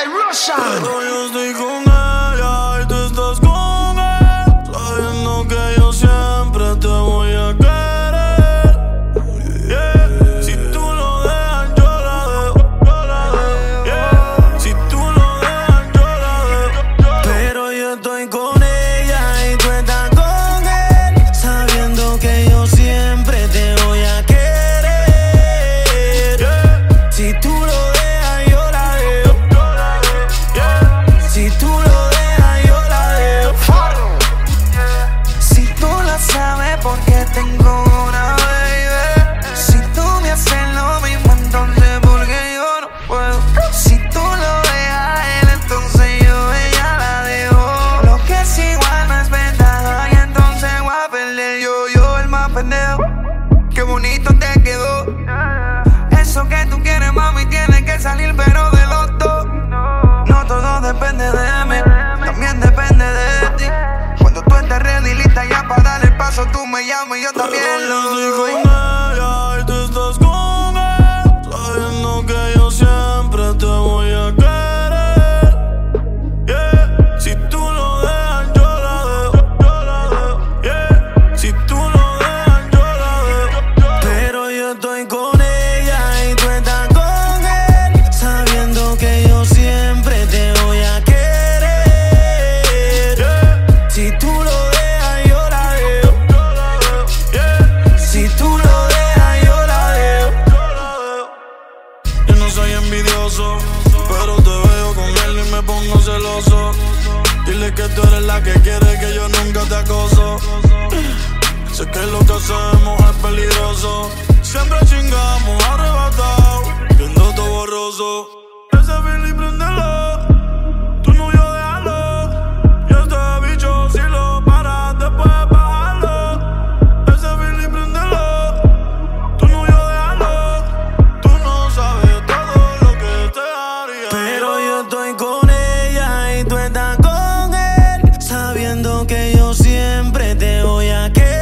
Russian. Pero yo estoy con ella y tú estás con él, sabiendo que yo siempre te voy a querer. Yeah. Si tú lo dejas, yo la dejo. Yeah. Si tú lo dejas, yo la dejo. Pero yo estoy con ella y tú estás con él, sabiendo que yo siempre te voy a querer. Yeah. Si tú lo dejas, yo la dejo. Si tú lo dejas, yo la dejo. Si tú lo sabes porque tengo una baby. Si tú me haces lo mismo, entonces porque yo no puedo. Si tú lo dejas a él, entonces yo ella la dejo. Lo que es igual no es ventaja y entonces voy a perder yo el más pendejo. Qué bonito te quedó. Eso que tú quieres, mami, tiene que salir pero de los dos. No todo depende de mí, también depende de ti. Cuando tú estés ready, lista ya para dar el paso, tú me llamas y yo también Pero lo yo doy. estoy con ella y tú estás con él, sabiendo que yo siempre te voy a querer. Yeah. Si tú lo dejas, yo la dejo. Yeah. Si tú lo dejas, yo la dejo. Pero yo estoy con ella y tú estás con él, sabiendo que yo siempre te voy a querer. Yeah. Si tú lo dejas, yo la dejo. Yeah. Si tú lo dejas, yo la dejo. Yo no soy envidioso, pero te veo con él y me pongo celoso. Dile que tú eres la que quiere, que yo nunca te acoso. Sé que lo que hacemos es peligroso. Siempre chingamos arrebatado, viendo todo borroso. Ese feeling préndelo, tu novio déjalo. Y este bicho si lo paras después bájalo. Ese feeling préndelo, tu novio déjalo. Tú no sabes todo lo que te haría. Pero yo estoy con ella y tú estás con él, sabiendo que yo siempre te voy a querer.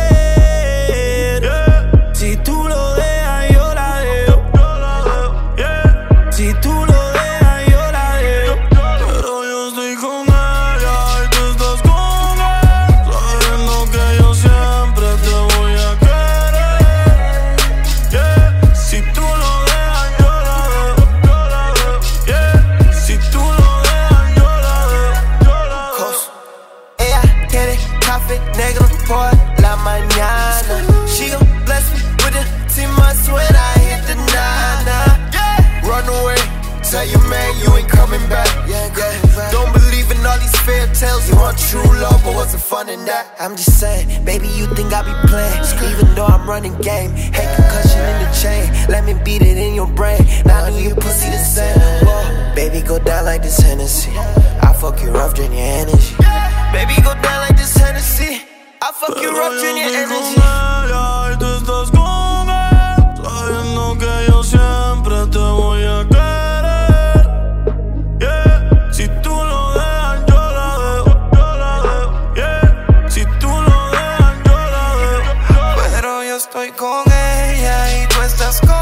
Yeah. Si tú lo dejas, yo la dejo. Yeah. Si tú lo dejas, yo la dejo. Pero yo estoy con ella y tú estás con él, sabiendo que yo siempre te voy a querer. Yeah. Si tú lo dejas, yo la dejo. Yeah. Si tú lo dejas, yo la dejo. Ella quiere café negro por la mañana. She gon' bless me with the T-months when I hit the nana. Run away, tell your man you ain't coming back. Don't believe in all these fairy tales. You want true love, but what's the fun in that? I'm just saying, baby, you think I be playing, even though I'm running game. Hey, concussion in the chain, let me beat it in your brain. Now I knew your pussy the same. Whoa, baby, go down like this Hennessy. I fuck you rough, drain your energy. Baby, go down like this Hennessy. I fuck you rough, drain your energy. Y tú estás con él, sabiendo que yo siempre te voy a querer. Yeah. Si tú lo dejas, yo la dejo. Yeah. Si tú lo dejas, yo la dejo. Pero yo estoy con ella y tú estás con